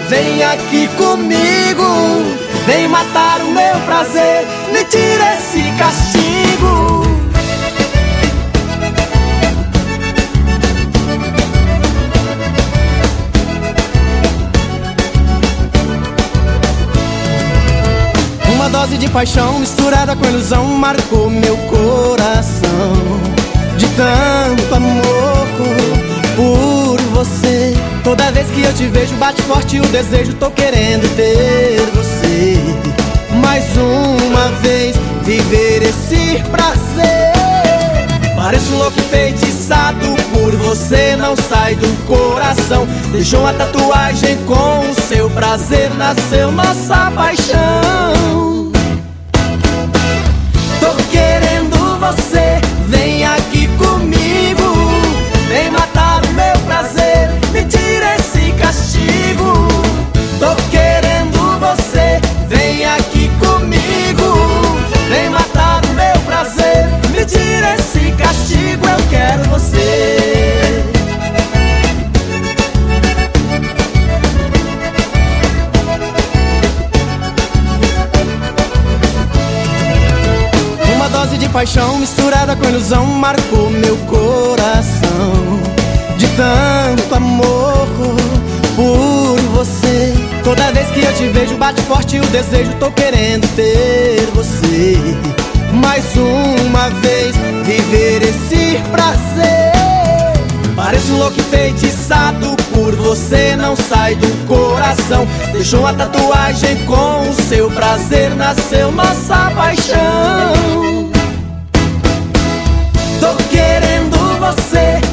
vem aqui comigo. Vem matar o meu prazer, me tira esse castigo. Uma dose de paixão misturada com ilusão marcou meu coração. De tanto amor por você, toda vez que eu te vejo bate forte o desejo. Tô querendo ter você mais uma vez, viver esse prazer. Pareço louco enfeitiçado por você, não sai do coração. Deixou uma tatuagem com o seu prazer, nasceu nossa paixão. Tô querendo você, vem aqui comigo. Vem matar o meu prazer, me tira esse castigo. Tô querendo você, vem aqui comigo. Vem matar o meu prazer, me tira esse castigo. Eu quero você. Uma dose de paixão misturada com ilusão marcou meu coração. De tanto amor por você, toda vez que eu te vejo bate forte o desejo. Tô querendo ter você mais uma vez, viver esse prazer. Pareço louco enfeitiçado por você, não sai do coração. Deixou uma tatuagem com o seu prazer, nasceu nossa paixão. Tô querendo você,